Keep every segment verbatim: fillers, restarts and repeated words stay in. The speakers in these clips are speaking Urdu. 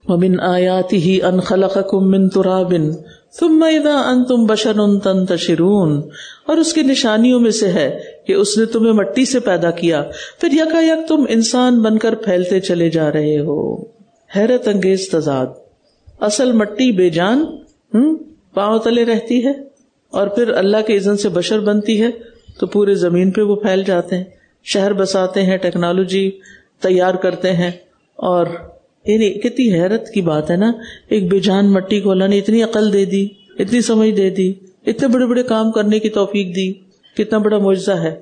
ومن آیاتہ ان خلقکم من تراب ثم اذا انتم بشر تنتشرون، اور اس کی نشانیوں میں سے ہے کہ اس نے تمہیں مٹی سے پیدا کیا، پھر یکا یک تم انسان بن کر پھیلتے چلے جا رہے ہو۔ حیرت انگیز تضاد، اصل مٹی بے جان پاؤں تلے رہتی ہے، اور پھر اللہ کے اذن سے بشر بنتی ہے تو پورے زمین پہ وہ پھیل جاتے ہیں، شہر بساتے ہیں، ٹیکنالوجی تیار کرتے ہیں، اور یعنی کتنی حیرت کی بات ہے نا، ایک بے جان مٹی کو اللہ نے اتنی عقل دے دی، اتنی سمجھ دے دی، اتنے بڑے بڑے کام کرنے کی توفیق دی، کتنا بڑا معجزہ ہے۔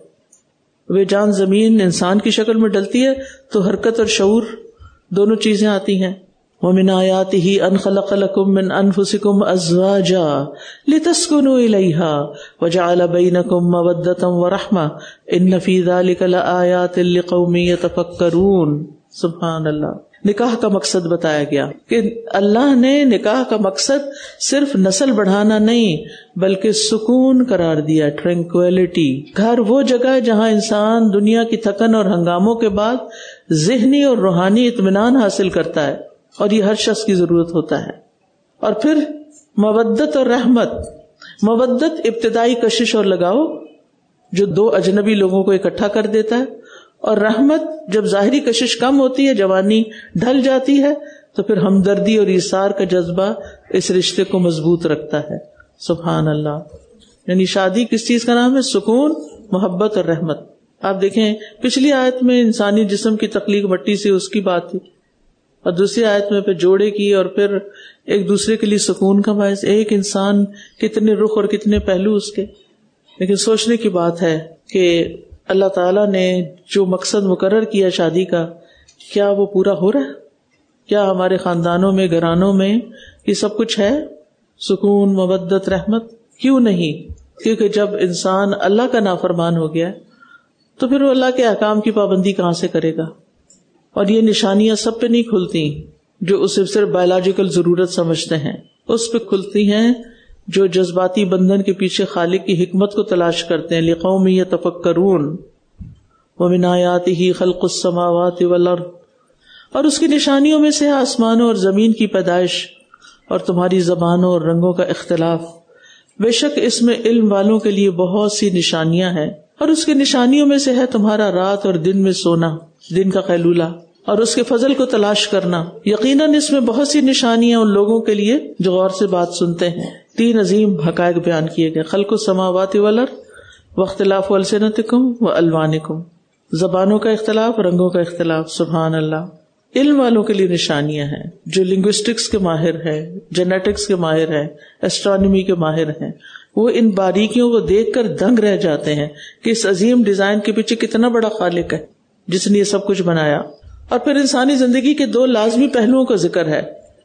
بے جان زمین انسان کی شکل میں ڈلتی ہے تو حرکت اور شعور دونوں چیزیں آتی ہیں۔ وَمِنْ آيَاتِهِ أَنْ خَلَقَ لَكُم مِّنْ أَنفُسِكُمْ أَزْوَاجًا لِتَسْكُنُوا إِلَيْهَا وَجَعَلَ بَيْنَكُم مَّوَدَّةً وَرَحْمَةً إِنَّ فِي ذَلِكَ لَآيَاتٍ لِقَوْمٍ يَتَفَكَّرُونَ۔ سبحان اللہ۔ نکاح کا مقصد بتایا گیا کہ اللہ نے نکاح کا مقصد صرف نسل بڑھانا نہیں بلکہ سکون قرار دیا، ٹرینکویلٹی۔ گھر وہ جگہ ہے جہاں انسان دنیا کی تھکن اور ہنگاموں کے بعد ذہنی اور روحانی اطمینان حاصل کرتا ہے، اور یہ ہر شخص کی ضرورت ہوتا ہے۔ اور پھر مودت اور رحمت، مودت ابتدائی کشش اور لگاؤ جو دو اجنبی لوگوں کو اکٹھا کر دیتا ہے، اور رحمت جب ظاہری کشش کم ہوتی ہے، جوانی ڈھل جاتی ہے، تو پھر ہمدردی اور ایثار کا جذبہ اس رشتے کو مضبوط رکھتا ہے۔ سبحان اللہ۔ یعنی شادی کس چیز کا نام ہے؟ سکون، محبت اور رحمت۔ آپ دیکھیں پچھلی آیت میں انسانی جسم کی تخلیق مٹی سے اس کی بات تھی، اور دوسری آیت میں پھر جوڑے کی، اور پھر ایک دوسرے کے لیے سکون کا باعث۔ ایک انسان کتنے رخ اور کتنے پہلو اس کے، لیکن سوچنے کی بات ہے کہ اللہ تعالیٰ نے جو مقصد مقرر کیا شادی کا، کیا وہ پورا ہو رہا ہے؟ کیا ہمارے خاندانوں میں، گھرانوں میں یہ سب کچھ ہے؟ سکون، مودت، رحمت؟ کیوں نہیں؟ کیونکہ جب انسان اللہ کا نافرمان ہو گیا تو پھر وہ اللہ کے احکام کی پابندی کہاں سے کرے گا؟ اور یہ نشانیاں سب پہ نہیں کھلتی جو اسے صرف بایولوجیکل ضرورت سمجھتے ہیں، اس پہ کھلتی ہیں جو جذباتی بندھن کے پیچھے خالق کی حکمت کو تلاش کرتے ہیں۔ لِقَوْمٍ يَتَفَكَّرُونَ وَمِنْ آيَاتِهِ خَلْقُ السَّمَاوَاتِ وَالْأَرْضِ، اور اس کی نشانیوں میں سے آسمانوں اور زمین کی پیدائش اور تمہاری زبانوں اور رنگوں کا اختلاف۔ بے شک اس میں علم والوں کے لیے بہت سی نشانیاں ہیں، اور اس کی نشانیوں میں سے ہے تمہارا رات اور دن میں سونا، دن کا قیلولہ، اور اس کے فضل کو تلاش کرنا۔ یقیناً اس میں بہت سی نشانیاں ان لوگوں کے لیے جو غور سے بات سنتے ہیں۔ تین عظیم حقائق بیان کیے گئے، خلق السماوات والارض واختلاف السنتکم والوانکم، زبانوں کا اختلاف، رنگوں کا اختلاف۔ سبحان اللہ۔ علم والوں کے لیے نشانیاں ہیں، جو لنگوسٹکس کے ماہر ہیں، جینیٹکس کے ماہر ہیں، ایسٹرونومی کے ماہر ہیں، وہ ان باریکیوں کو دیکھ کر دنگ رہ جاتے ہیں کہ اس عظیم ڈیزائن کے پیچھے کتنا بڑا خالق ہے جس نے یہ سب کچھ بنایا۔ اور پھر انسانی زندگی کے دو لازمی پہلوؤں کا ذکر ہے،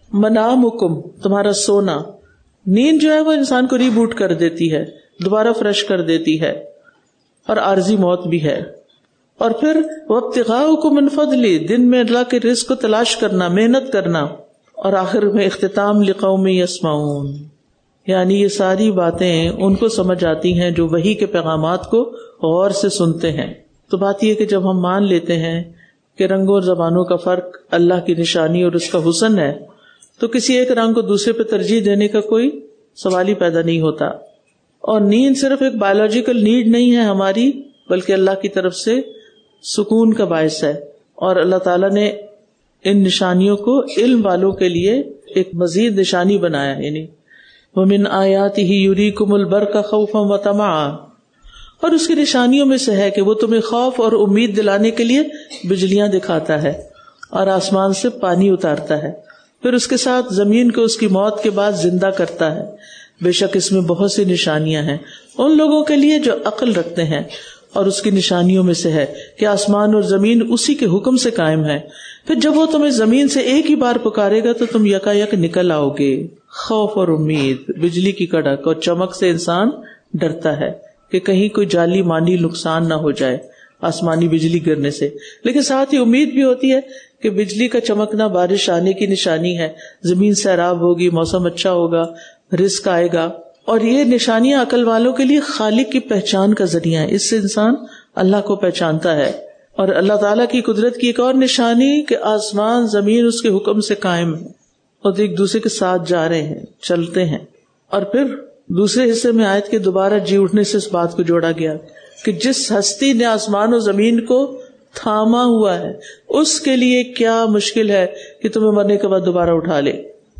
منامکم، تمہارا سونا۔ نیند جو ہے وہ انسان کو ری بوٹ کر دیتی ہے، دوبارہ فریش کر دیتی ہے، اور عارضی موت بھی ہے۔ اور پھر وابتغاؤکم من فضلہ، دن میں اللہ کے رزق کو تلاش کرنا، محنت کرنا۔ اور آخر میں اختتام لقوم یسمعون، یعنی یہ ساری باتیں ان کو سمجھ آتی ہیں جو وحی کے پیغامات کو غور سے سنتے ہیں۔ تو بات یہ کہ جب ہم مان لیتے ہیں کہ رنگوں اور زبانوں کا فرق اللہ کی نشانی اور اس کا حسن ہے، تو کسی ایک رنگ کو دوسرے پہ ترجیح دینے کا کوئی سوال ہی پیدا نہیں ہوتا۔ اور نیند صرف ایک بایولوجیکل نیڈ نہیں ہے ہماری، بلکہ اللہ کی طرف سے سکون کا باعث ہے۔ اور اللہ تعالیٰ نے ان نشانیوں کو علم والوں کے لیے ایک مزید نشانی بنایا، یعنی وَمِنْ آيَاتِهِ يُرِيكُمُ الْبَرْقَ خَوْفًا وَطَمَعًا، اور اس کی نشانیوں میں سے ہے کہ وہ تمہیں خوف اور امید دلانے کے لیے بجلیاں دکھاتا ہے اور آسمان سے پانی اتارتا ہے، پھر اس کے ساتھ زمین کو اس کی موت کے بعد زندہ کرتا ہے۔ بے شک اس میں بہت سی نشانیاں ہیں ان لوگوں کے لیے جو عقل رکھتے ہیں۔ اور اس کی نشانیوں میں سے ہے کہ آسمان اور زمین اسی کے حکم سے قائم ہے، پھر جب وہ تمہیں زمین سے ایک ہی بار پکارے گا تو تم یکا یک نکل آؤ گے۔ خوف اور امید، بجلی کی کڑک اور چمک سے انسان ڈرتا ہے کہ کہیں کوئی جعلی مانی نقصان نہ ہو جائے آسمانی بجلی گرنے سے، لیکن ساتھ ہی امید بھی ہوتی ہے کہ بجلی کا چمکنا بارش آنے کی نشانی ہے، زمین سیراب ہوگی، موسم اچھا ہوگا، رزق آئے گا۔ اور یہ نشانیاں عقل والوں کے لیے خالق کی پہچان کا ذریعہ ہے، اس سے انسان اللہ کو پہچانتا ہے۔ اور اللہ تعالیٰ کی قدرت کی ایک اور نشانی کہ آسمان زمین اس کے حکم سے قائم ہے، اور ایک دوسرے کے ساتھ جا رہے ہیں، چلتے ہیں. اور پھر دوسرے حصے میں آیت کے دوبارہ جی اٹھنے سے اس بات کو جوڑا گیا کہ جس ہستی نے آسمان و زمین کو تھاما ہوا ہے اس کے لیے کیا مشکل ہے کہ تمہیں مرنے کے بعد دوبارہ اٹھا لے.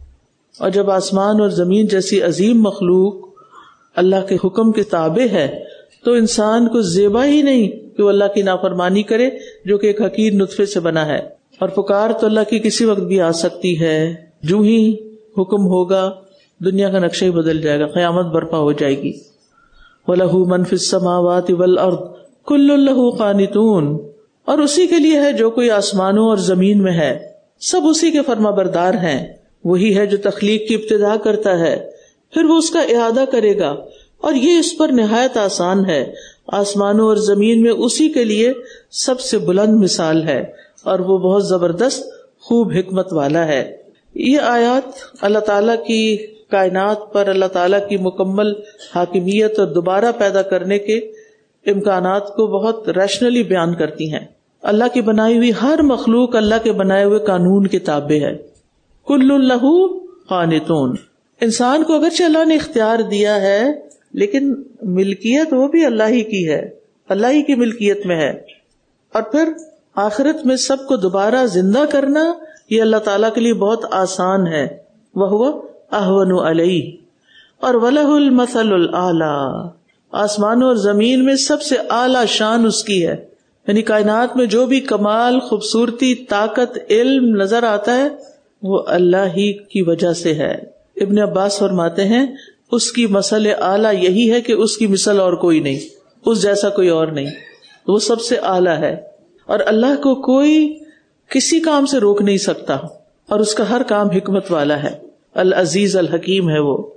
اور جب آسمان اور زمین جیسی عظیم مخلوق اللہ کے حکم کے تابع ہے تو انسان کو زیبا ہی نہیں کہ وہ اللہ کی نافرمانی کرے جو کہ ایک حقیر نطفے سے بنا ہے. اور پکار تو اللہ کی کسی وقت بھی آ سکتی ہے، جو ہی حکم ہوگا دنیا کا نقشہ ہی بدل جائے گا، قیامت برپا ہو جائے گی. وَلَهُ مَن فِي السَّمَاوَاتِ وَالْأَرْضِ كُلٌّ لَهُ قَانِتُونَ، اور اسی کے لیے ہے جو کوئی آسمانوں اور زمین میں ہے، سب اسی کے فرما بردار ہیں. وہی ہے جو تخلیق کی ابتدا کرتا ہے پھر وہ اس کا اعادہ کرے گا، اور یہ اس پر نہایت آسان ہے. آسمانوں اور زمین میں اسی کے لیے سب سے بلند مثال ہے اور وہ بہت زبردست خوب حکمت والا ہے. یہ آیات اللہ تعالیٰ کی کائنات پر اللہ تعالیٰ کی مکمل حاکمیت اور دوبارہ پیدا کرنے کے امکانات کو بہت ریشنلی بیان کرتی ہیں. اللہ کی بنائی ہوئی ہر مخلوق اللہ کے بنائے ہوئے قانون کے تابع ہے. کل لہ قانتون. انسان کو اگرچہ اللہ نے اختیار دیا ہے لیکن ملکیت وہ بھی اللہ ہی کی ہے، اللہ ہی کی ملکیت میں ہے. اور پھر آخرت میں سب کو دوبارہ زندہ کرنا یہ اللہ تعالیٰ کے لیے بہت آسان ہے. وَهُوَ أَهْوَنُ عَلَيْهِ، اور وَلَهُ الْمَثَلُ الْأَعْلَى، آسمانوں اور زمین میں سب سے اعلیٰ شان اس کی ہے. یعنی کائنات میں جو بھی کمال، خوبصورتی، طاقت، علم نظر آتا ہے وہ اللہ ہی کی وجہ سے ہے. ابن عباس فرماتے ہیں اس کی مثل اعلیٰ یہی ہے کہ اس کی مثل اور کوئی نہیں، اس جیسا کوئی اور نہیں، وہ سب سے اعلیٰ ہے. اور اللہ کو کوئی کسی کام سے روک نہیں سکتا اور اس کا ہر کام حکمت والا ہے. العزیز الحکیم ہے وہ.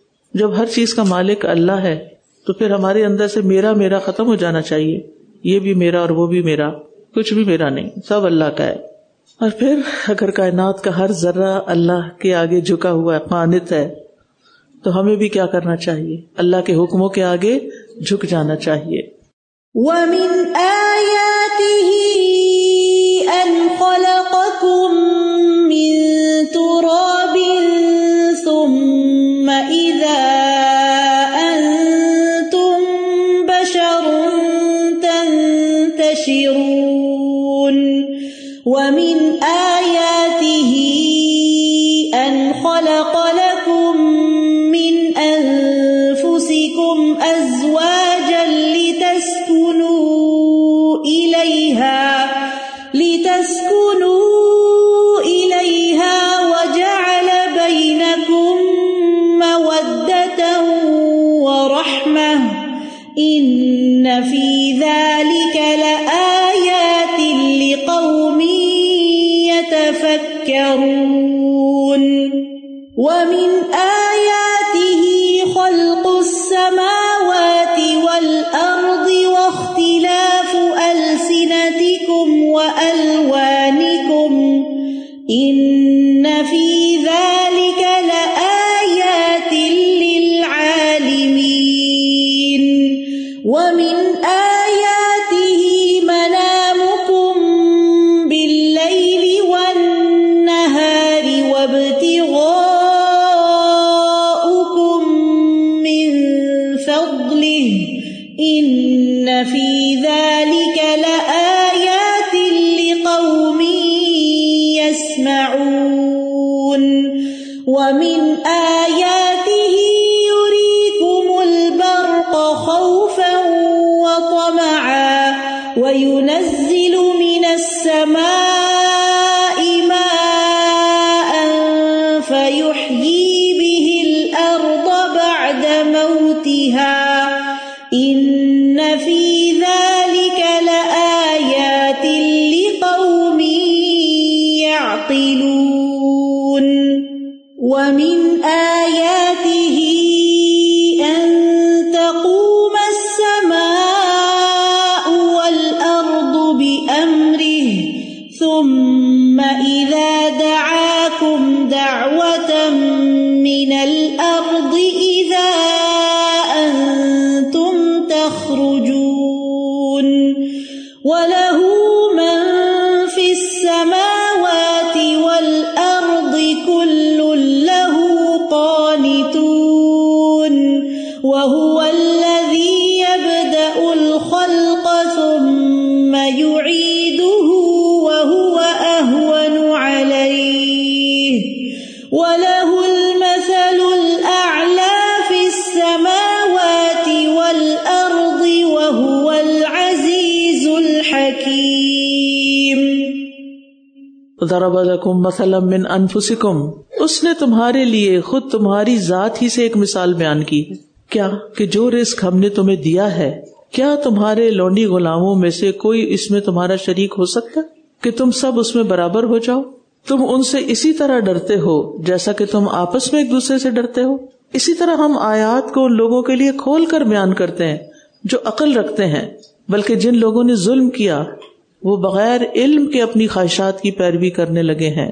جب ہر چیز کا مالک اللہ ہے تو پھر ہمارے اندر سے میرا میرا ختم ہو جانا چاہیے. یہ بھی میرا اور وہ بھی میرا، کچھ بھی میرا نہیں، سب اللہ کا ہے. اور پھر اگر کائنات کا ہر ذرہ اللہ کے آگے جھکا ہوا ہے، قانت ہے، تو ہمیں بھی کیا کرنا چاہیے؟ اللہ کے حکموں کے آگے جھک جانا چاہیے. وَمِنْ آيَاتِهِ أَنْ خَلَقَكُم مِّن تُرَابٍ ثُمَّ إِذَا أَنْتُمْ بَشَرٌ تَنْتَشِرُونَ. وَمِنْ آيَاتِهِ أَنْ خَلَقَ لَكُم مِّنْ أَنفُسِكُمْ أَزْوَاجًا لِتَسْكُنُوا إِلَيْهَا لِتَسْكُنُوا إِلَيْهَا وَجَعَلَ بَيْنَكُم مَّوَدَّةً وَرَحْمَةً إِنَّ فِي ذَلِكَ لَآيَاتٍ لِقَوْمٍ يَتَفَكَّرُونَ. وَمِنْ آيَاتِهِ خَلْقُ السَّمَاوَاتِ وَالْأَرْضِ وَاخْتِلَافُ أَلْسِنَتِكُمْ وَأَلْوَانِكُمْ إِنَّ فِي ذَلِكَ لَآيَاتٍ لِلْعَالِمِينَ. وَمِنْ آيَاتِهِ مَنَامُكُمْ بِاللَّيْلِ وَالنَّهَارِ وَابْتِغَاؤُكُمْ مِنْ فَضْلِهِ إِنَّ فِي ذَلِكَ لَآيَاتٍ لِقَوْمٍ يَسْمَعُونَ. وَمِنْ آيَاتِهِ يُرِيكُمُ الْبَرْقَ خَوْفًا وَطَمَعًا وَيُنَزِّلُ مِنَ السَّمَاءِ مَاءً فَيُحْيِي بِهِ الْأَرْضَ بَعْدَ مَوْتِهَا إِنَّ فِي ذَلِكَ لَآيَاتٍ لِقَوْمٍ يَعْقِلُونَ. وَمِنْ آيَاتِهِ أَن تَقُومَ السَّمَاءُ وَالْأَرْضُ بِأَمْرِهِ ثُمَّ إِذَا دَعَاكُمْ دَعْوَةً مِّنَ الْأَرْضِ إِذَا أَنْتُمْ تَخْرُجُونَ. وَلَهُ مَن فِي السَّمَاوَاتِ وَالْأَرْضِ كُلٌّ وَلَهُ الْمَثَلُ الْأَعْلَى فِي السَّمَاوَاتِ وَالْأَرْضِ وَهُوَ الْعَزِيزُ الْحَكِيمُ. ضرب لکم مثلا من انفسکم، اس نے تمہارے لیے خود تمہاری ذات ہی سے ایک مثال بیان کی. کیا کہ جو رزق ہم نے تمہیں دیا ہے، کیا تمہارے لونڈی غلاموں میں سے کوئی اس میں تمہارا شریک ہو سکتا کہ تم سب اس میں برابر ہو جاؤ؟ تم ان سے اسی طرح ڈرتے ہو جیسا کہ تم آپس میں ایک دوسرے سے ڈرتے ہو. اسی طرح ہم آیات کو ان لوگوں کے لیے کھول کر بیان کرتے ہیں جو عقل رکھتے ہیں، بلکہ جن لوگوں نے ظلم کیا وہ بغیر علم کے اپنی خواہشات کی پیروی کرنے لگے ہیں.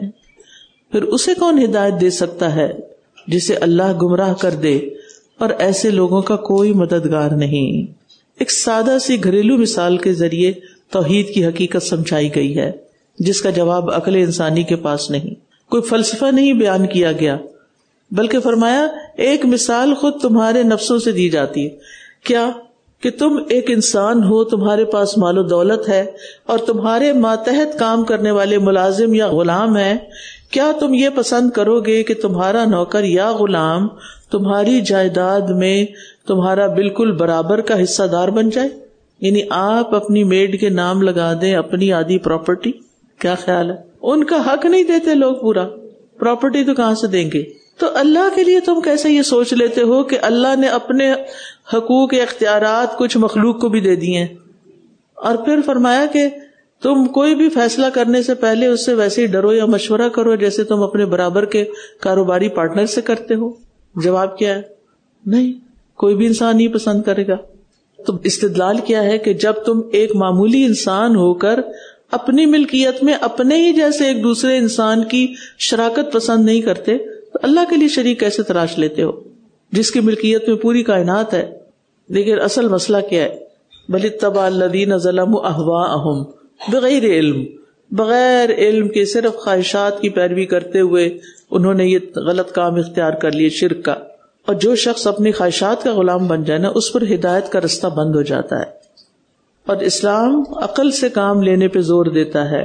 پھر اسے کون ہدایت دے سکتا ہے جسے اللہ گمراہ کر دے، اور ایسے لوگوں کا کوئی مددگار نہیں. ایک سادہ سی گھریلو مثال کے ذریعے توحید کی حقیقت سمجھائی گئی ہے جس کا جواب عقل انسانی کے پاس نہیں. کوئی فلسفہ نہیں بیان کیا گیا، بلکہ فرمایا ایک مثال خود تمہارے نفسوں سے دی جاتی ہے. کیا کہ تم ایک انسان ہو، تمہارے پاس مال و دولت ہے اور تمہارے ماتحت کام کرنے والے ملازم یا غلام ہیں. کیا تم یہ پسند کرو گے کہ تمہارا نوکر یا غلام تمہاری جائیداد میں تمہارا بالکل برابر کا حصہ دار بن جائے؟ یعنی آپ اپنی میڈ کے نام لگا دیں اپنی آدھی پراپرٹی. کیا خیال ہے؟ ان کا حق نہیں دیتے لوگ پورا، پراپرٹی تو کہاں سے دیں گے؟ تو اللہ کے لیے تم کیسے یہ سوچ لیتے ہو کہ اللہ نے اپنے حقوق اختیارات کچھ مخلوق کو بھی دے دیے ہیں، اور پھر فرمایا کہ تم کوئی بھی فیصلہ کرنے سے پہلے اس سے ویسے ہی ڈرو یا مشورہ کرو جیسے تم اپنے برابر کے کاروباری پارٹنر سے کرتے ہو. جواب کیا ہے؟ نہیں، کوئی بھی انسان نہیں پسند کرے گا. تو استدلال کیا ہے کہ جب تم ایک معمولی انسان ہو کر اپنی ملکیت میں اپنے ہی جیسے ایک دوسرے انسان کی شراکت پسند نہیں کرتے تو اللہ کے لیے شریک کیسے تلاش لیتے ہو جس کی ملکیت میں پوری کائنات ہے؟ لیکن اصل مسئلہ کیا ہے؟ بل اتبع الذین ظلموا اہواءہم بغیر علم، بغیر علم کے صرف خواہشات کی پیروی کرتے ہوئے انہوں نے یہ غلط کام اختیار کر لیے، شرک کا. اور جو شخص اپنی خواہشات کا غلام بن جائے نا، اس پر ہدایت کا رستہ بند ہو جاتا ہے. اور اسلام عقل سے کام لینے پہ زور دیتا ہے،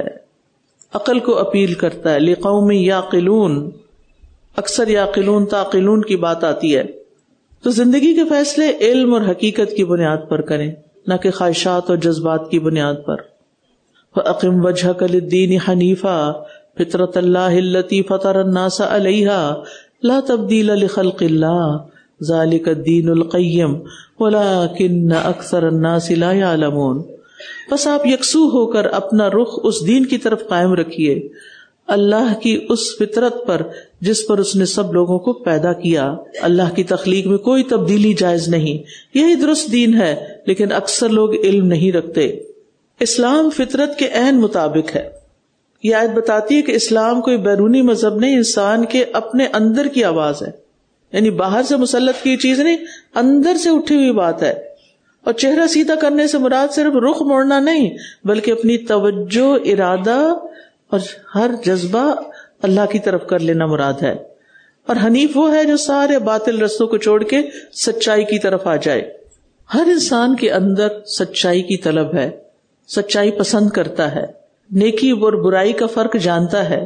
عقل کو اپیل کرتا ہے. لقوم یعقلون، اکثر یعقلون تعقلون کی بات آتی ہے. تو زندگی کے فیصلے علم اور حقیقت کی بنیاد پر کریں، نہ کہ خواہشات اور جذبات کی بنیاد پر. فَأَقِمْ وَجْهَكَ لِلدِّينِ حَنِيفًا فِطْرَةَ اللَّهِ الَّتِي فَطَرَ النَّاسَ عَلَيْهَا لَا تَبْدِيلَ لِخَلْقِ اللَّهِ ذَلِكَ الدِّينُ الْقَيِّمُ وَلَكِنَّ أَكْثَرَ النَّاسِ لَا يَعْلَمُونَ. بس آپ یکسو ہو کر اپنا رخ اس دین کی طرف قائم رکھیے، اللہ کی اس فطرت پر جس پر اس نے سب لوگوں کو پیدا کیا. اللہ کی تخلیق میں کوئی تبدیلی جائز نہیں، یہی درست دین ہے، لیکن اکثر لوگ علم نہیں رکھتے. اسلام فطرت کے عین مطابق ہے. یہ آیت بتاتی ہے کہ اسلام کوئی بیرونی مذہب نہیں، انسان کے اپنے اندر کی آواز ہے. یعنی باہر سے مسلط کی چیز نہیں، اندر سے اٹھی ہوئی بات ہے. اور چہرہ سیدھا کرنے سے مراد صرف رخ موڑنا نہیں، بلکہ اپنی توجہ، ارادہ اور ہر جذبہ اللہ کی طرف کر لینا مراد ہے. اور حنیف وہ ہے جو سارے باطل رستوں کو چھوڑ کے سچائی کی طرف آ جائے. ہر انسان کے اندر سچائی کی طلب ہے، سچائی پسند کرتا ہے، نیکی اور برائی کا فرق جانتا ہے،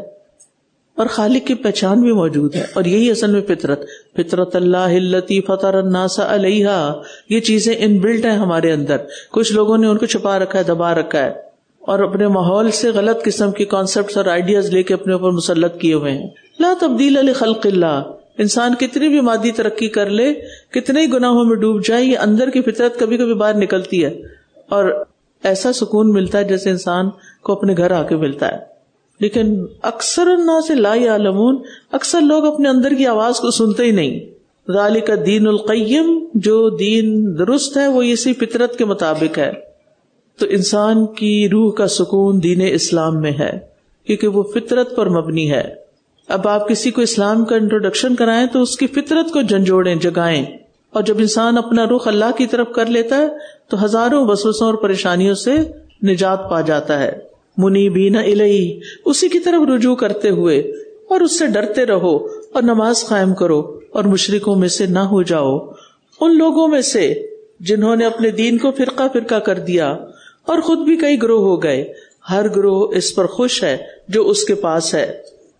اور خالق کی پہچان بھی موجود ہے. اور یہی اصل میں فطرت فطرت اللہ التی فطر الناس علیہا، یہ چیزیں ان بلٹ ہیں ہمارے اندر. کچھ لوگوں نے ان کو چھپا رکھا ہے، دبا رکھا ہے، اور اپنے ماحول سے غلط قسم کی کانسیپٹس اور آئیڈیاز لے کے اپنے اوپر مسلط کیے ہوئے ہیں. لا تبدیل لخلق اللہ، انسان کتنی بھی مادی ترقی کر لے، کتنے ہی گناہوں میں ڈوب جائے، یہ اندر کی فطرت کبھی کبھی باہر نکلتی ہے، اور ایسا سکون ملتا ہے جیسے انسان کو اپنے گھر آ کے ملتا ہے. لیکن اکثر الناس لا یعلمون، اکثر لوگ اپنے اندر کی آواز کو سنتے ہی نہیں. ذالک الدین القیم، جو دین درست ہے وہ اسی فطرت کے مطابق ہے. تو انسان کی روح کا سکون دین اسلام میں ہے، کیونکہ وہ فطرت پر مبنی ہے. اب آپ کسی کو اسلام کا انٹروڈکشن کرائیں تو اس کی فطرت کو جھنجھوڑیں، جگائیں. اور جب انسان اپنا رخ اللہ کی طرف کر لیتا ہے تو ہزاروں وسوسوں اور پریشانیوں سے نجات پا جاتا ہے. منیبین الیہ، اسی کی طرف رجوع کرتے ہوئے، اور اس سے ڈرتے رہو، اور نماز قائم کرو، اور مشرکوں میں سے نہ ہو جاؤ، ان لوگوں میں سے جنہوں نے اپنے دین کو فرقہ فرقہ کر دیا اور خود بھی کئی گروہ ہو گئے. ہر گروہ اس پر خوش ہے جو اس کے پاس ہے.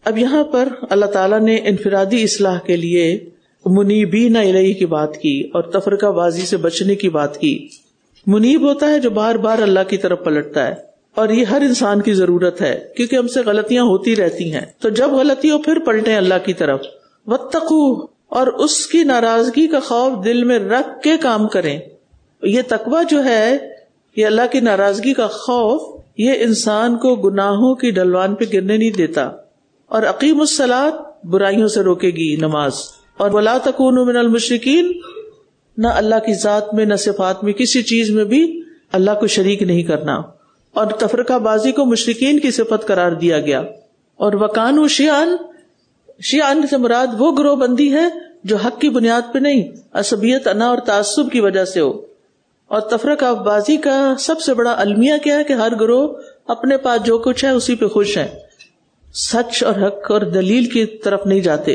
اب یہاں پر اللہ تعالیٰ نے انفرادی اصلاح کے لیے منیبین الیہ کی بات کی اور تفرقہ بازی سے بچنے کی بات کی. منیب ہوتا ہے جو بار بار اللہ کی طرف پلٹتا ہے، اور یہ ہر انسان کی ضرورت ہے کیونکہ ہم سے غلطیاں ہوتی رہتی ہیں. تو جب غلطی ہو پھر پلٹیں اللہ کی طرف. واتقوا، اور اس کی ناراضگی کا خوف دل میں رکھ کے کام کریں. یہ تقویٰ جو ہے، یہ اللہ کی ناراضگی کا خوف، یہ انسان کو گناہوں کی ڈلوان پہ گرنے نہیں دیتا. اور اقیم الصلاۃ، برائیوں سے روکے گی نماز. اور ولا تکونوا من المشرکین، نہ اللہ کی ذات میں نہ صفات میں کسی چیز میں بھی اللہ کو شریک نہیں کرنا. اور تفرقہ بازی کو مشرکین کی صفت قرار دیا گیا. اور وکانوا شیعاً، شیعاً سے مراد وہ گروہ بندی ہے جو حق کی بنیاد پہ نہیں، عصبیت، انا اور تعصب کی وجہ سے ہو. اور تفرقہ بازی کا سب سے بڑا المیہ کیا ہے کہ ہر گروہ اپنے پاس جو کچھ ہے اسی پہ خوش ہے، سچ اور حق اور دلیل کی طرف نہیں جاتے.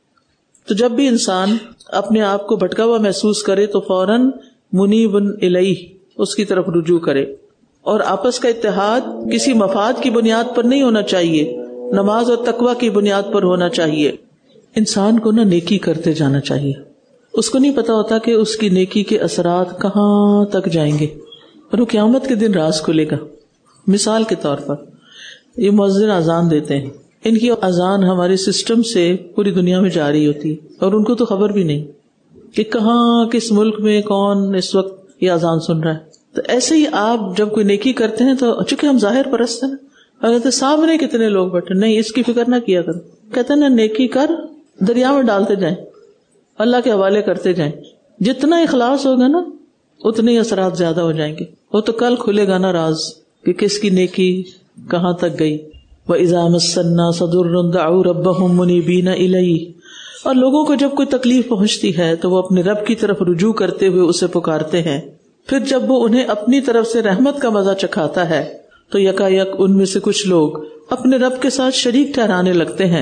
تو جب بھی انسان اپنے آپ کو بھٹکا ہوا محسوس کرے تو فوراً منیب الیہ، اس کی طرف رجوع کرے. اور آپس کا اتحاد کسی مفاد کی بنیاد پر نہیں ہونا چاہیے، نماز اور تقویٰ کی بنیاد پر ہونا چاہیے. انسان کو نہ نیکی کرتے جانا چاہیے. اس کو نہیں پتا ہوتا کہ اس کی نیکی کے اثرات کہاں تک جائیں گے اور وہ قیامت کے دن راز کھلے گا. مثال کے طور پر یہ مؤذن اذان دیتے ہیں، ان کی اذان ہمارے سسٹم سے پوری دنیا میں جاری ہوتی ہے اور ان کو تو خبر بھی نہیں کہ کہاں کس ملک میں کون اس وقت یہ اذان سن رہا ہے. تو ایسے ہی آپ جب کوئی نیکی کرتے ہیں تو چونکہ ہم ظاہر پرست ہیں، اگر تو سامنے کتنے لوگ بیٹھے، نہیں اس کی فکر نہ کیا کرو. کہتے ہیں نا نیکی کر دریا میں ڈالتے جائیں، اللہ کے حوالے کرتے جائیں. جتنا اخلاص ہوگا نا اتنے ہی اثرات زیادہ ہو جائیں گے. وہ تو کل کھلے گا نا راز کہ کس کی نیکی کہاں تک گئی. وَإِذَا مَسَّ النَّاسَ ضُرٌّ دَعُوا رَبَّهُمْ مُنِيبِينَ إِلَيْهِ، اور لوگوں کو جب کوئی تکلیف پہنچتی ہے تو وہ اپنے رب کی طرف رجوع کرتے ہوئے اسے پکارتے ہیں. پھر جب وہ انہیں اپنی طرف سے رحمت کا مزہ چکھاتا ہے تو یکا یک ان میں سے کچھ لوگ اپنے رب کے ساتھ شریک ٹھہرانے لگتے ہیں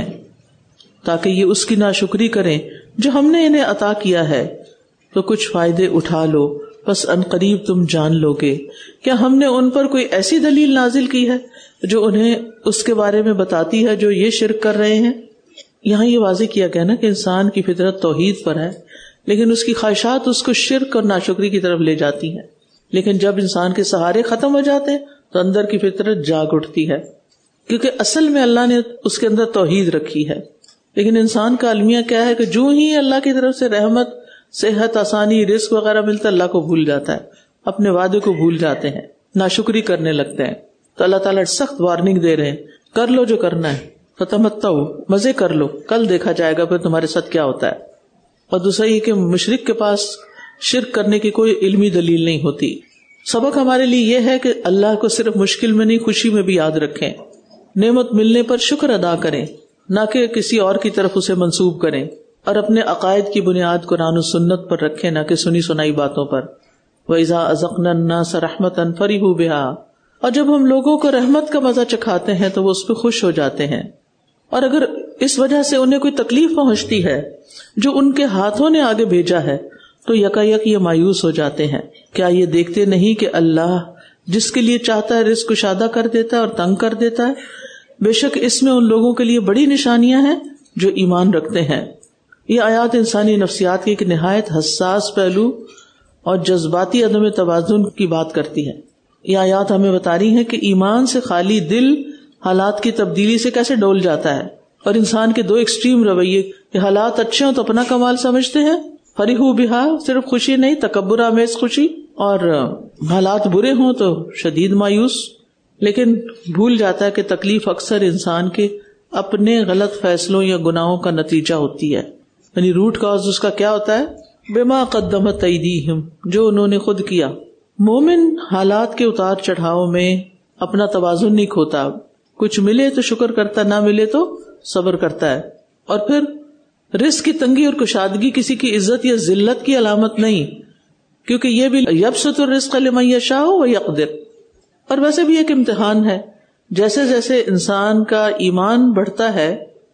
تاکہ یہ اس کی ناشکری کریں جو ہم نے انہیں عطا کیا ہے. تو کچھ فائدے اٹھا لو، بس ان قریب تم جان لو گے. کیا ہم نے ان پر کوئی ایسی دلیل نازل کی ہے جو انہیں اس کے بارے میں بتاتی ہے جو یہ شرک کر رہے ہیں؟ یہاں یہ واضح کیا گیا نا کہ انسان کی فطرت توحید پر ہے، لیکن اس کی خواہشات اس کو شرک اور ناشکری کی طرف لے جاتی ہیں. لیکن جب انسان کے سہارے ختم ہو جاتے ہیں تو اندر کی فطرت جاگ اٹھتی ہے، کیونکہ اصل میں اللہ نے اس کے اندر توحید رکھی ہے. لیکن انسان کا المیہ کیا ہے کہ جو ہی اللہ کی طرف سے رحمت، صحت، آسانی، رزق وغیرہ ملتا ہے اللہ کو بھول جاتا ہے، اپنے وعدے کو بھول جاتے ہیں، ناشکری کرنے لگتے ہیں. تو اللہ تعالیٰ سخت وارننگ دے رہے ہیں، کر لو جو کرنا ہے، فتمتعوا، مزے کر لو، کل دیکھا جائے گا پھر تمہارے ساتھ کیا ہوتا ہے. اور دوسرا یہ کہ مشرک کے پاس شرک کرنے کی کوئی علمی دلیل نہیں ہوتی. سبق ہمارے لیے یہ ہے کہ اللہ کو صرف مشکل میں نہیں، خوشی میں بھی یاد رکھیں. نعمت ملنے پر شکر ادا کریں، نہ کہ کسی اور کی طرف اسے منسوب کریں. اور اپنے عقائد کی بنیاد قرآن و سنت پر رکھیں، نہ کہ سنی سنائی باتوں پر. وَإِذَا أَذَقْنَا النَّاسَ رَحْمَةً فَرِحُوا بِهَا، اور جب ہم لوگوں کو رحمت کا مزہ چکھاتے ہیں تو وہ اس پہ خوش ہو جاتے ہیں. اور اگر اس وجہ سے انہیں کوئی تکلیف پہنچتی ہے جو ان کے ہاتھوں نے آگے بھیجا ہے تو یکا یک یہ مایوس ہو جاتے ہیں. کیا یہ دیکھتے نہیں کہ اللہ جس کے لیے چاہتا ہے رزق کشادہ کر دیتا ہے اور تنگ کر دیتا ہے؟ بے شک اس میں ان لوگوں کے لیے بڑی نشانیاں ہیں جو ایمان رکھتے ہیں. یہ آیات انسانی نفسیات کے ایک نہایت حساس پہلو اور جذباتی عدم توازن کی بات کرتی ہے. یہ آیات ہمیں بتا رہی ہیں کہ ایمان سے خالی دل حالات کی تبدیلی سے کیسے ڈول جاتا ہے. اور انسان کے دو ایکسٹریم رویے کہ حالات اچھے ہوں تو اپنا کمال سمجھتے ہیں، فریحوا بہا، صرف خوشی نہیں، تکبر آمیز خوشی، اور حالات برے ہوں تو شدید مایوس. لیکن بھول جاتا ہے کہ تکلیف اکثر انسان کے اپنے غلط فیصلوں یا گناہوں کا نتیجہ ہوتی ہے. یعنی روٹ کاز اس کا کیا ہوتا ہے؟ بما قدمت ایدیہم، جو انہوں نے خود کیا. مومن حالات کے اتار چڑھاؤ میں اپنا توازن نہیں کھوتا، کچھ ملے تو شکر کرتا، نہ ملے تو صبر کرتا ہے. اور پھر رزق کی تنگی اور کشادگی کسی کی عزت یا ذلت کی علامت نہیں، کیونکہ یہ بھی یبسط الرزق لمن یشاء ویقدر. اور ویسے بھی ایک امتحان ہے، جیسے جیسے انسان کا ایمان بڑھتا ہے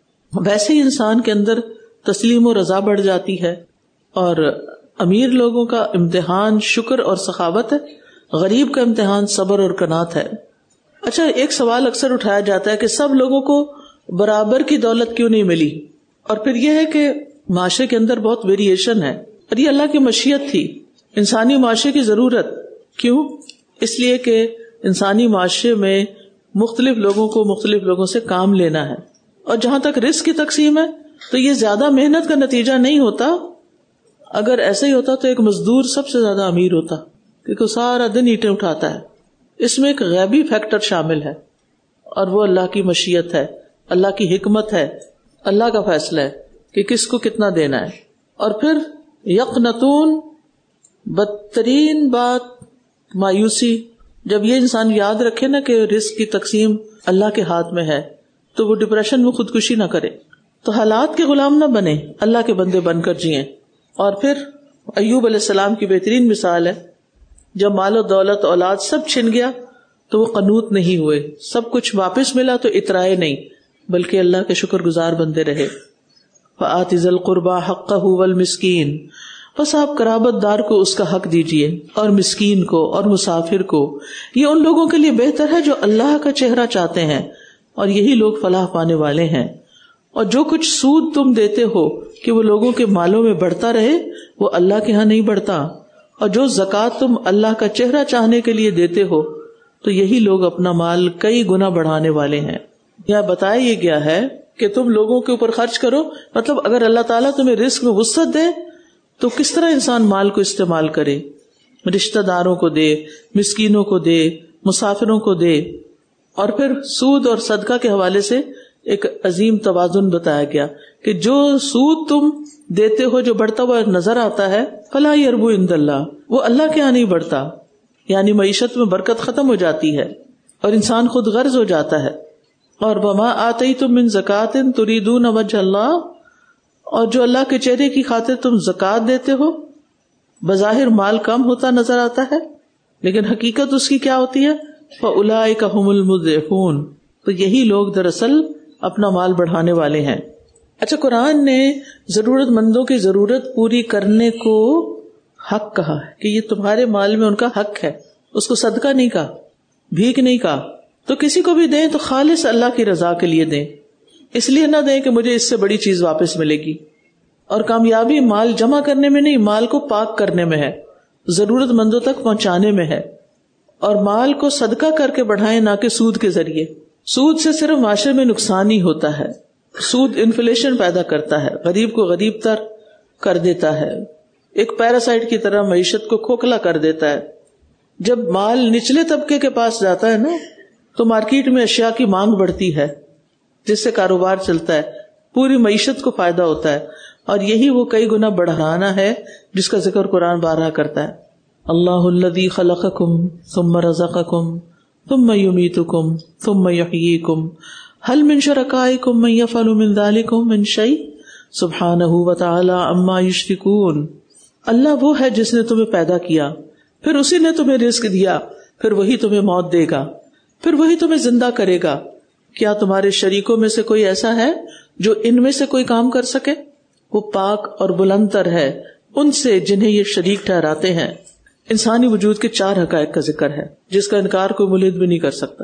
ویسے ہی انسان کے اندر تسلیم و رضا بڑھ جاتی ہے. اور امیر لوگوں کا امتحان شکر اور سخاوت ہے، غریب کا امتحان صبر اور قناعت ہے. اچھا، ایک سوال اکثر اٹھایا جاتا ہے کہ سب لوگوں کو برابر کی دولت کیوں نہیں ملی؟ اور پھر یہ ہے کہ معاشرے کے اندر بہت ویریشن ہے، اور یہ اللہ کی مشیت تھی، انسانی معاشرے کی ضرورت. کیوں؟ اس لیے کہ انسانی معاشرے میں مختلف لوگوں کو مختلف لوگوں سے کام لینا ہے، اور جہاں تک رزق کی تقسیم ہے تو یہ زیادہ محنت کا نتیجہ نہیں ہوتا. اگر ایسا ہی ہوتا تو ایک مزدور سب سے زیادہ امیر ہوتا، کیونکہ سارا دن اینٹیں اٹھاتا ہے. اس میں ایک غیبی فیکٹر شامل ہے، اور وہ اللہ کی مشیت ہے، اللہ کی حکمت ہے، اللہ کا فیصلہ ہے کہ کس کو کتنا دینا ہے. اور پھر یقنتون، بدترین بات مایوسی. جب یہ انسان یاد رکھے نا کہ رزق کی تقسیم اللہ کے ہاتھ میں ہے تو وہ ڈپریشن میں خودکشی نہ کرے، تو حالات کے غلام نہ بنے، اللہ کے بندے بن کر جئیں. اور پھر ایوب علیہ السلام کی بہترین مثال ہے، جب مال و دولت اولاد سب چھن گیا تو وہ قنوط نہیں ہوئے، سب کچھ واپس ملا تو اترائے نہیں، بلکہ اللہ کے شکر گزار بندے رہے. فآت ذی القربى حقہ والمسکین، بس آپ قرابت دار کو اس کا حق دیجئے، اور مسکین کو اور مسافر کو. یہ ان لوگوں کے لیے بہتر ہے جو اللہ کا چہرہ چاہتے ہیں، اور یہی لوگ فلاح پانے والے ہیں. اور جو کچھ سود تم دیتے ہو کہ وہ لوگوں کے مالوں میں بڑھتا رہے، وہ اللہ کے ہاں نہیں بڑھتا. اور جو زکوٰۃ تم اللہ کا چہرہ چاہنے کے لیے دیتے ہو تو یہی لوگ اپنا مال کئی گنا بڑھانے والے ہیں. یہاں بتایا یہ گیا ہے کہ تم لوگوں کے اوپر خرچ کرو، مطلب اگر اللہ تعالیٰ تمہیں رزق میں وسعت دے تو کس طرح انسان مال کو استعمال کرے، رشتہ داروں کو دے، مسکینوں کو دے، مسافروں کو دے. اور پھر سود اور صدقہ کے حوالے سے ایک عظیم توازن بتایا گیا کہ جو سود تم دیتے ہو جو بڑھتا ہوا نظر آتا ہے، فلا یربو عند اللہ، وہ اللہ کے ہاں نہیں بڑھتا، یعنی معیشت میں برکت ختم ہو جاتی ہے اور انسان خود غرض ہو جاتا ہے. اور وما آتیتم من زکات تریدون وجہ اللہ، اور جو اللہ کے چہرے کی خاطر تم زکات دیتے ہو، بظاہر مال کم ہوتا نظر آتا ہے لیکن حقیقت اس کی کیا ہوتی ہے؟ فاولئک هم المضعفون، تو یہی لوگ دراصل اپنا مال بڑھانے والے ہیں. اچھا، قرآن نے ضرورت مندوں کی ضرورت پوری کرنے کو حق کہا ہے کہ یہ تمہارے مال میں ان کا حق ہے، اس کو صدقہ نہیں کہا، بھیک نہیں کہا. تو کسی کو بھی دیں تو خالص اللہ کی رضا کے لیے دیں، اس لیے نہ دیں کہ مجھے اس سے بڑی چیز واپس ملے گی. اور کامیابی مال جمع کرنے میں نہیں، مال کو پاک کرنے میں ہے، ضرورت مندوں تک پہنچانے میں ہے. اور مال کو صدقہ کر کے بڑھائیں، نہ کہ سود کے ذریعے. سود سے صرف معاشرے میں نقصان ہی ہوتا ہے. سود انفلیشن پیدا کرتا ہے، غریب کو غریب تر کر دیتا ہے، ایک پیراسائٹ کی طرح معیشت کو کھوکھلا کر دیتا ہے. جب مال نچلے طبقے کے پاس جاتا ہے نا تو مارکیٹ میں اشیاء کی مانگ بڑھتی ہے، جس سے کاروبار چلتا ہے، پوری معیشت کو فائدہ ہوتا ہے. اور یہی وہ کئی گنا بڑھانا ہے جس کا ذکر قرآن بارہا کرتا ہے. اللہ الذی خلقکم ثم رزقکم ثم یمیتکم ثم یحییکم هل من شرکائکم من یفعل من ذلکم من شیء سبحانہ وتعالی عما یشرکون. اللہ وہ ہے جس نے تمہیں پیدا کیا، پھر اسی نے تمہیں رزق دیا، پھر وہی تمہیں موت دے گا، پھر وہی تمہیں زندہ کرے گا. کیا تمہارے شریکوں میں سے کوئی ایسا ہے جو ان میں سے کوئی کام کر سکے؟ وہ پاک اور بلند تر ہے ان سے جنہیں یہ شریک ٹھہراتے ہیں. انسانی وجود کے چار حقائق کا ذکر ہے جس کا انکار کوئی ملحد بھی نہیں کر سکتا.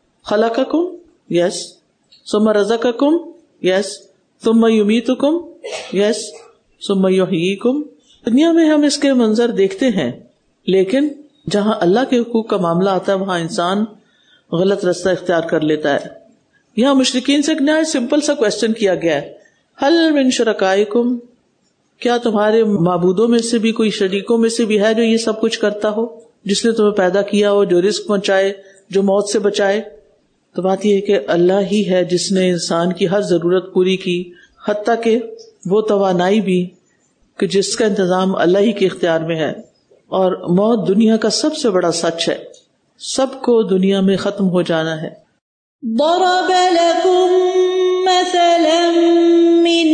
خلقکم، یس. ثم رزقکم، یس. ثم یمیتکم، یس. ثم یحییکم. دنیا میں ہم اس کے منظر دیکھتے ہیں، لیکن جہاں اللہ کے حقوق کا معاملہ آتا ہے وہاں انسان غلط رستہ اختیار کر لیتا ہے. یہاں مشرکین سے ایک نیا سمپل سا کوشچن کیا گیا ہے، حل من شرکائکم، کیا تمہارے معبودوں میں سے بھی کوئی شریکوں میں سے بھی ہے جو یہ سب کچھ کرتا ہو، جس نے تمہیں پیدا کیا ہو، جو رزق پہنچائے، جو موت سے بچائے؟ تو بات یہ ہے کہ اللہ ہی ہے جس نے انسان کی ہر ضرورت پوری کی، حتیٰ کہ وہ توانائی بھی کہ جس کا انتظام اللہ ہی کے اختیار میں ہے. اور موت دنیا کا سب سے بڑا سچ ہے، سب کو دنیا میں ختم ہو جانا ہے. ضرب لكم مثلا من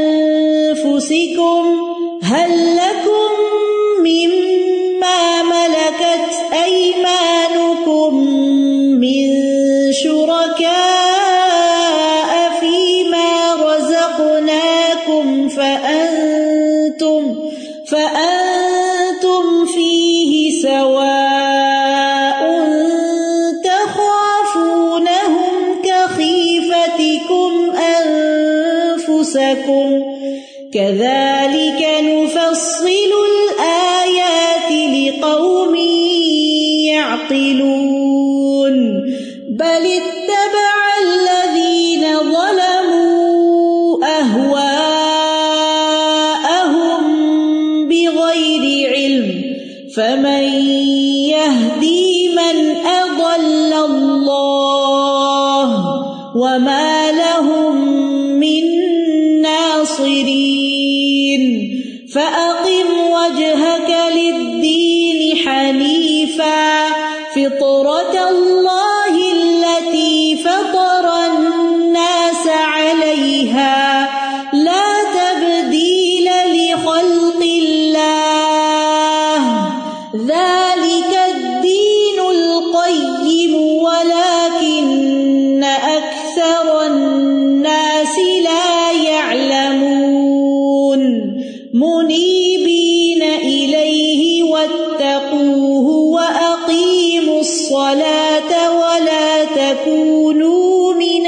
أنفسكم هل لكم مما ملكت أيمانكم من شركاء فيما رزقناكم فأنتم فأنتم فيه سواء تخافونهم كخيفتكم أنفسكم كذلك نفصل الآيات لقوم يعقلون بل اتبع الذين ظلموا أهواءهم بغير علم فمن يهدي من أضل الله وما لهم من ناصرين فأقم وجهك للدين حنيفا فطرة الله التي فطر الناس عليها لا تبديل لخلق الله ذلك الدين القيم ولكن أكثر الناس لا يعلمون منيبين إليه واتقوه وأقيموا الصلاة ولا تكونوا من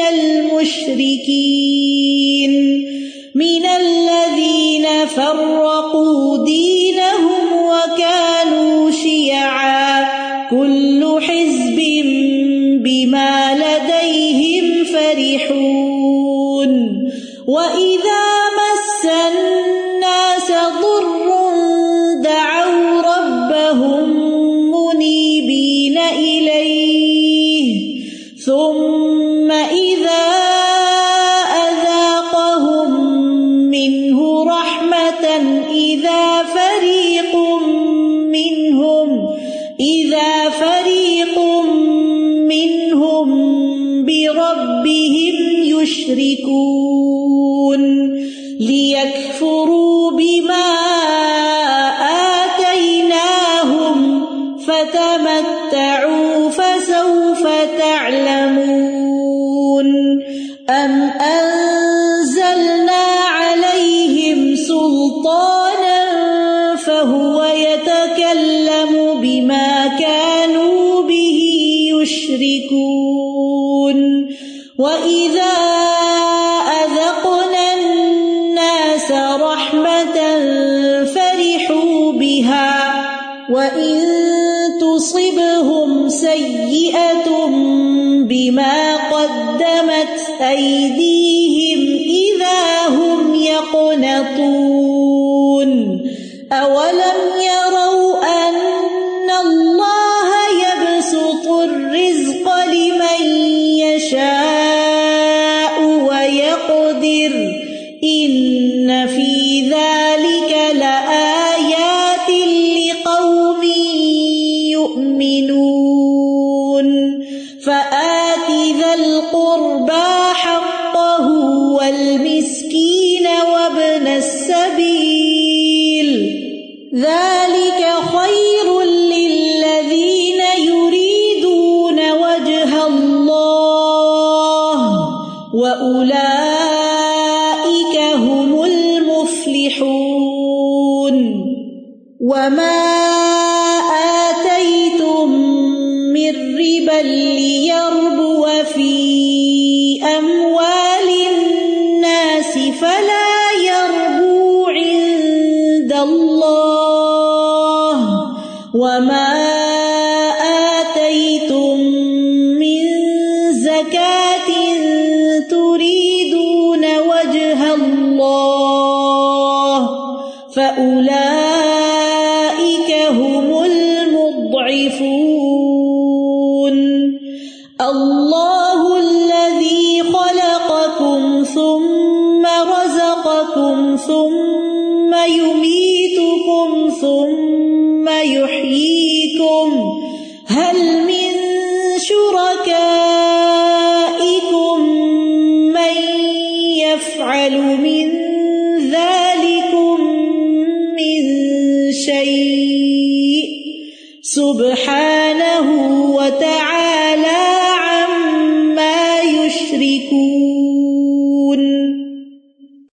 المشركين من الذين فرقوا دينهم وكانوا شيعا كل حزب بما لديهم فرحون وإذا مس الناس ضر دعوا ربهم منيبين إليه ثم إذا أذاقهم منه رحمة إذا فريق منهم إذا فريق منهم بربهم يشركون ليكفروا بما آتيناهم فتمتعوا فسوف تعلمون أم أنزلنا عليهم سلطانا فهو يتكلم بما كانوا به يشركون وإذا أذقنا الناس رحمة فرحوا بها وإن تصبهم سيئة بما قدمت أيديهم إذا هم يقنطون أولم يروا أن الله يبسط الرزق لمن يشاء ويقدر إن في ذلك لآيات لقوم يؤمنون فآت ذا القربى حقه والمسكين وابن السبيل ذلك خير للذين يريدون وجه الله وأولئك هم المفلحون وما آتيتم من ربا ليربو في أموال الناس فلا يربو عند الله وما آتيتم من زكاة تريدون وجه الله فأولئك هم المضعفون الله الذي خلقكم ثم رزقكم ثم يميتكم ثم يحييكم هل من شركائكم من يفعل من ذلكم من شيء سبحانه وتعالى